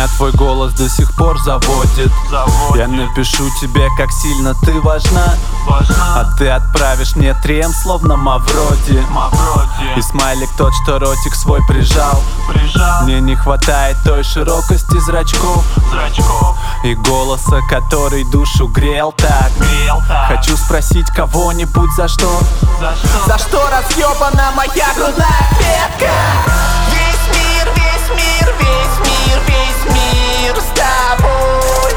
Меня твой голос до сих пор заводит. Я напишу тебе, как сильно ты важна, а ты отправишь мне трем, словно Мавроди. И смайлик тот, что ротик свой прижал. Мне не хватает той широкости зрачков и голоса, который душу грел так. Хочу спросить кого-нибудь за что? За что разъебана моя грудная клетка? Весь мир, весь мир, весь мир, весь мир с тобой.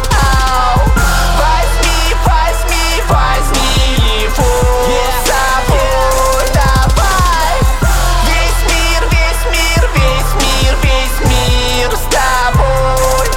Возьми, возьми, возьми его с собой. Давай. Весь мир, весь мир, весь мир, весь мир с тобой.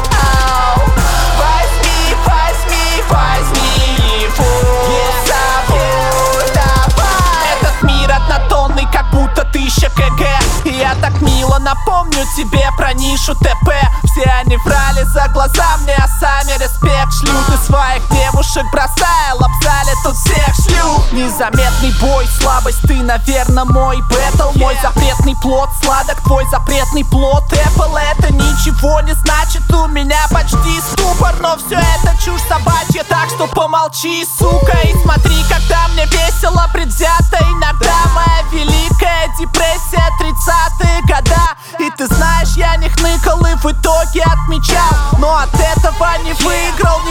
Возьми, возьми, возьми его с собой. Давай. Этот мир однотонный, как будто 1000 кг. И я так мило напомню тебе про нишу ТП. Все они врали за глаза мне, а сами респект шлют. И своих девушек бросая, лапзали тут всех шлюх. Незаметный бой, слабость, ты, наверное, мой бэтл. Мой запретный плод, сладок твой запретный плод. Apple, это ничего не значит, у меня почти ступор. Но все это чушь собачья, так что помолчи, сука. И смотри, когда мне весело, предвзято. Иногда моя великая депрессия 30-е года. И ты знаешь, я не хныкал и в итоге отмечал, но от этого не выиграл.